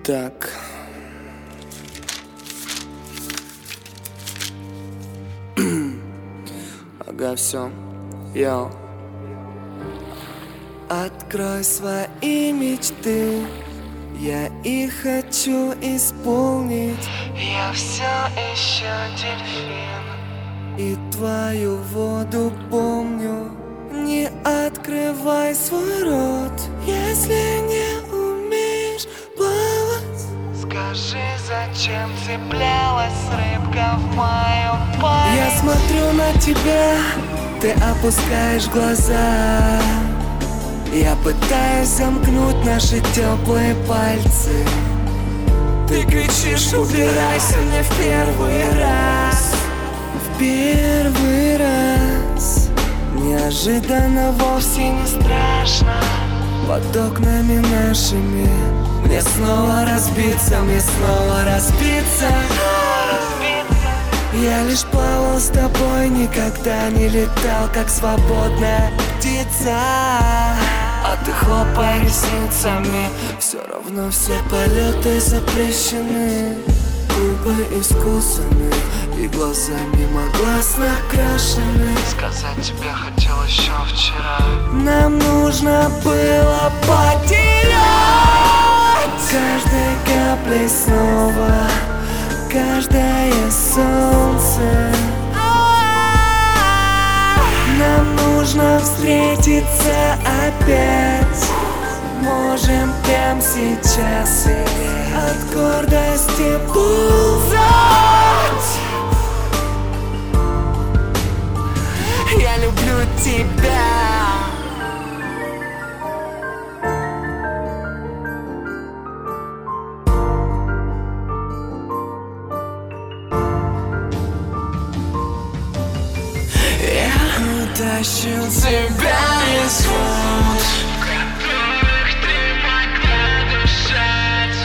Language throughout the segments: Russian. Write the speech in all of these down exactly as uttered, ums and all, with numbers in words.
Так. Ага, все. Йоу. Открой свои мечты, я их хочу исполнить. Я все еще дельфин, и твою воду помню. Не открывай свой рот, если не умеешь плавать. скажи, зачем цеплялась рыбка в мою память? Я смотрю на тебя, ты опускаешь глаза. Я пытаюсь замкнуть наши теплые пальцы. Ты кричишь: убирайся мне в первый раз. В первый раз. Неожиданно, вовсе не страшно. Под окнами нашими мне снова разбиться, мне снова разбиться. Я лишь плавал с тобой, никогда не летал, как свободная птица. А ты хлопай ресницами, все равно все полеты запрещены. Губы искусаны и глаза мимо глаз накрашены. Сказать тебе хотел еще вчера. Нам нужно было потерять каждой каплей снова каждое солнце. Нам нужно встретиться опять. Можем прямо сейчас или от гордости ползать. Я люблю тебя. Тащил тебя из вод, в которых ты могла дышать,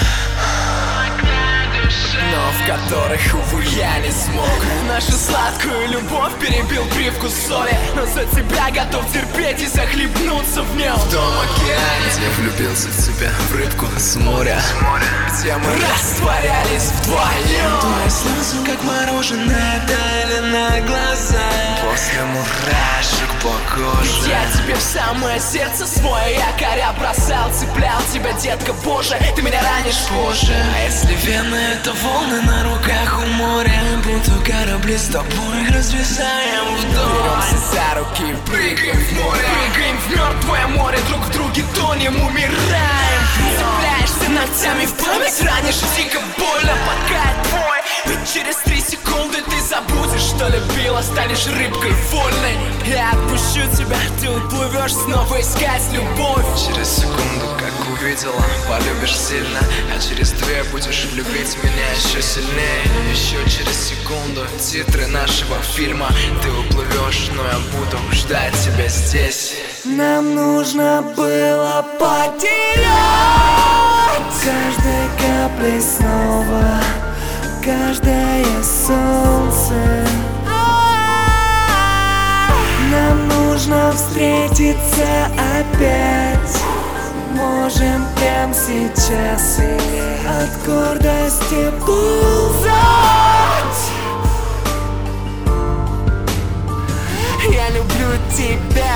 могла дышать, но в которых, увы, я не смог. Нашу сладкую любовь перебил привкус соли, но за тебя готов терпеть и захлебнуться в нем. В том океане, где влюбился в тебя, в рыбку с моря, где мы растворялись вдвоем. твои слезы, как мороженое, таяли на глазах. После мурашек по коже Я тебе в самое сердце свое якоря бросал, цеплял тебя, детка, боже, ты меня ранишь позже. А если вены — это волны на руках у моря, будто корабли с тобой развязаем вдоль. Беремся за руки и прыгаем в море, прыгаем в мертвое море, друг в друге тонем, умираем. Цепляешься ногтями в память, ранишь дико больно, пока я твой. Ведь через три секунды ты забудешь, что любила, станешь рыбкой вольной. Я отпущу тебя, ты уплывешь снова искать любовь. Через секунду, как увидела, полюбишь сильно, а через две будешь любить меня еще сильнее. Еще через секунду титры нашего фильма. Ты уплывешь, но я буду ждать тебя здесь. Нам нужно было потерять каждой каплей снова каждое солнце. Нам нужно встретиться опять. Можем прямо сейчас или от гордости ползать. Я люблю тебя.